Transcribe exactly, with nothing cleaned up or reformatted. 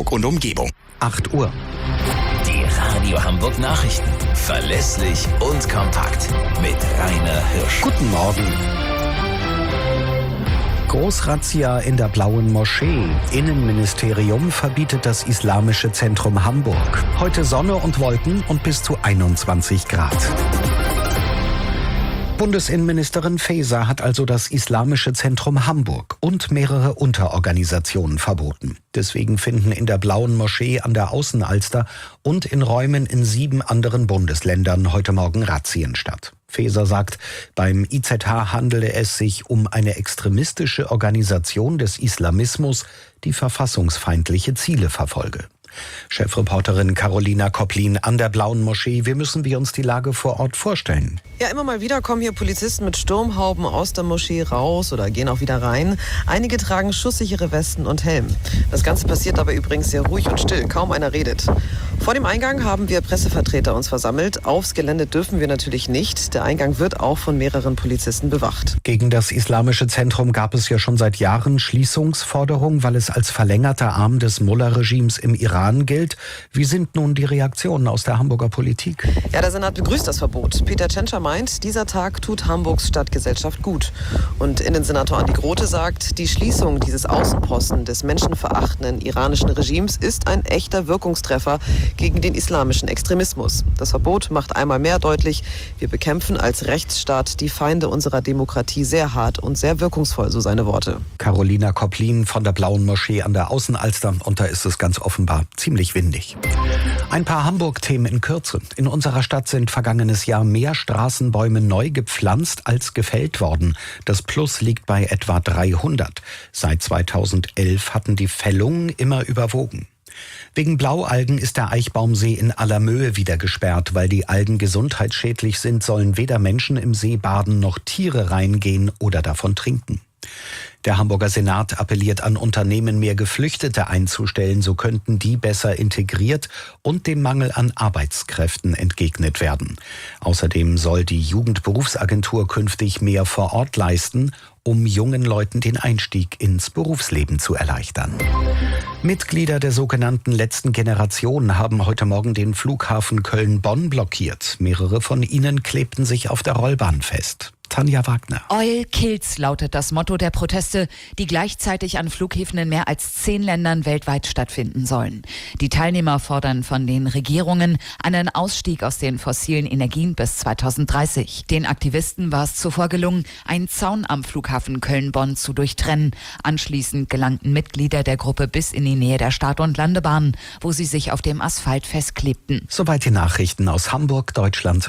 Hamburg und Umgebung. acht Uhr. Die Radio Hamburg Nachrichten. Verlässlich und kompakt. Mit Rainer Hirsch. Guten Morgen. Großrazzia in der Blauen Moschee. Innenministerium verbietet das Islamische Zentrum Hamburg. Heute Sonne und Wolken und bis zu einundzwanzig Grad. Bundesinnenministerin Faeser hat also das Islamische Zentrum Hamburg und mehrere Unterorganisationen verboten. Deswegen finden in der Blauen Moschee an der Außenalster und in Räumen in sieben anderen Bundesländern heute Morgen Razzien statt. Faeser sagt, beim I Z H handele es sich um eine extremistische Organisation des Islamismus, die verfassungsfeindliche Ziele verfolge. Chefreporterin Carolina Koplin an der Blauen Moschee. Wie müssen wir uns die Lage vor Ort vorstellen? Ja, immer mal wieder kommen hier Polizisten mit Sturmhauben aus der Moschee raus oder gehen auch wieder rein. Einige tragen schusssichere Westen und Helm. Das Ganze passiert aber übrigens sehr ruhig und still. Kaum einer redet. Vor dem Eingang haben wir Pressevertreter uns versammelt. Aufs Gelände dürfen wir natürlich nicht. Der Eingang wird auch von mehreren Polizisten bewacht. Gegen das Islamische Zentrum gab es ja schon seit Jahren Schließungsforderungen, weil es als verlängerter Arm des Mullah-Regimes im Iran gilt. Wie sind nun die Reaktionen aus der Hamburger Politik? Ja, der Senat begrüßt das Verbot. Peter Tschentscher meint, dieser Tag tut Hamburgs Stadtgesellschaft gut. Und Innensenator Andi Grote sagt, die Schließung dieses Außenposten des menschenverachtenden iranischen Regimes ist ein echter Wirkungstreffer gegen den islamischen Extremismus. Das Verbot macht einmal mehr deutlich, wir bekämpfen als Rechtsstaat die Feinde unserer Demokratie sehr hart und sehr wirkungsvoll, so seine Worte. Carolina Koplin von der Blauen Moschee an der Außenalster, und da ist es ganz offenbar ziemlich windig. Ein paar Hamburg-Themen in Kürze. In unserer Stadt sind vergangenes Jahr mehr Straßenbäume neu gepflanzt als gefällt worden. Das Plus liegt bei etwa dreihundert. Seit zweitausendelf hatten die Fällungen immer überwogen. Wegen Blaualgen ist der Eichbaumsee in Allermöhe wieder gesperrt. Weil die Algen gesundheitsschädlich sind, sollen weder Menschen im See baden noch Tiere reingehen oder davon trinken. Der Hamburger Senat appelliert an Unternehmen, mehr Geflüchtete einzustellen, so könnten die besser integriert und dem Mangel an Arbeitskräften entgegnet werden. Außerdem soll die Jugendberufsagentur künftig mehr vor Ort leisten, um jungen Leuten den Einstieg ins Berufsleben zu erleichtern. Mitglieder der sogenannten letzten Generation haben heute Morgen den Flughafen Köln-Bonn blockiert. Mehrere von ihnen klebten sich auf der Rollbahn fest. Tanja Wagner. Oil kills lautet das Motto der Proteste, die gleichzeitig an Flughäfen in mehr als zehn Ländern weltweit stattfinden sollen. Die Teilnehmer fordern von den Regierungen einen Ausstieg aus den fossilen Energien bis zweitausenddreißig. Den Aktivisten war es zuvor gelungen, einen Zaun am Flughafen Köln-Bonn zu durchtrennen. Anschließend gelangten Mitglieder der Gruppe bis in die Nähe der Start- und Landebahnen, wo sie sich auf dem Asphalt festklebten. Soweit die Nachrichten aus Hamburg, Deutschland